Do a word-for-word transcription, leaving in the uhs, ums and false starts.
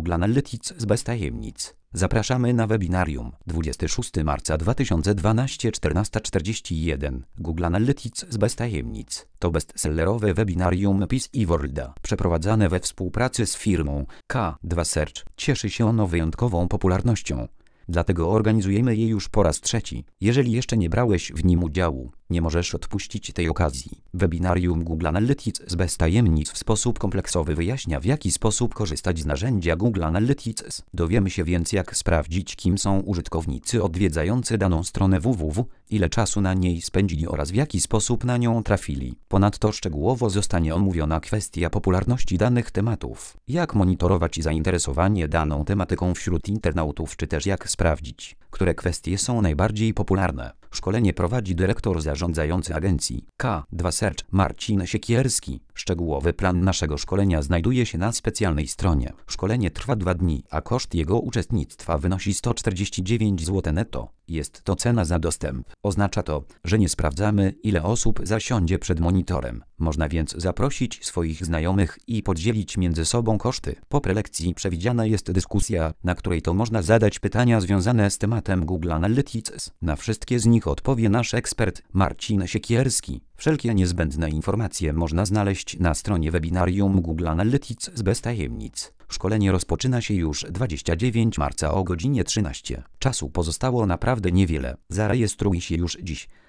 Google Analytics bez tajemnic. Zapraszamy na webinarium dwudziestego szóstego marca dwa tysiące dwunastego, czternasta czterdzieści jeden. Google Analytics bez tajemnic. To bestsellerowe webinarium P I S i Worlda, przeprowadzane we współpracy z firmą K dwa Search. Cieszy się ono wyjątkową popularnością. Dlatego organizujemy je już po raz trzeci. Jeżeli jeszcze nie brałeś w nim udziału, nie możesz odpuścić tej okazji. Webinarium Google Analytics bez tajemnic w sposób kompleksowy wyjaśnia, w jaki sposób korzystać z narzędzia Google Analytics. Dowiemy się więc, jak sprawdzić, kim są użytkownicy odwiedzający daną stronę www, ile czasu na niej spędzili oraz w jaki sposób na nią trafili. Ponadto szczegółowo zostanie omówiona kwestia popularności danych tematów. Jak monitorować zainteresowanie daną tematyką wśród internautów, czy też jak sprawdzić, które kwestie są najbardziej popularne. Szkolenie prowadzi dyrektor zarządzający agencji K dwa Search Marcin Siekierski. Szczegółowy plan naszego szkolenia znajduje się na specjalnej stronie. Szkolenie trwa dwa dni, a koszt jego uczestnictwa wynosi sto czterdzieści dziewięć złotych netto. Jest to cena za dostęp. Oznacza to, że nie sprawdzamy, ile osób zasiądzie przed monitorem. Można więc zaprosić swoich znajomych i podzielić między sobą koszty. Po prelekcji przewidziana jest dyskusja, na której to można zadać pytania związane z tematem Google Analytics. Na wszystkie z nich odpowie nasz ekspert Marcin Siekierski. Wszelkie niezbędne informacje można znaleźć na stronie webinarium Google Analytics bez tajemnic. Szkolenie rozpoczyna się już dwudziestego dziewiątego marca o godzinie trzynastej. Czasu pozostało naprawdę niewiele. Zarejestruj się już dziś.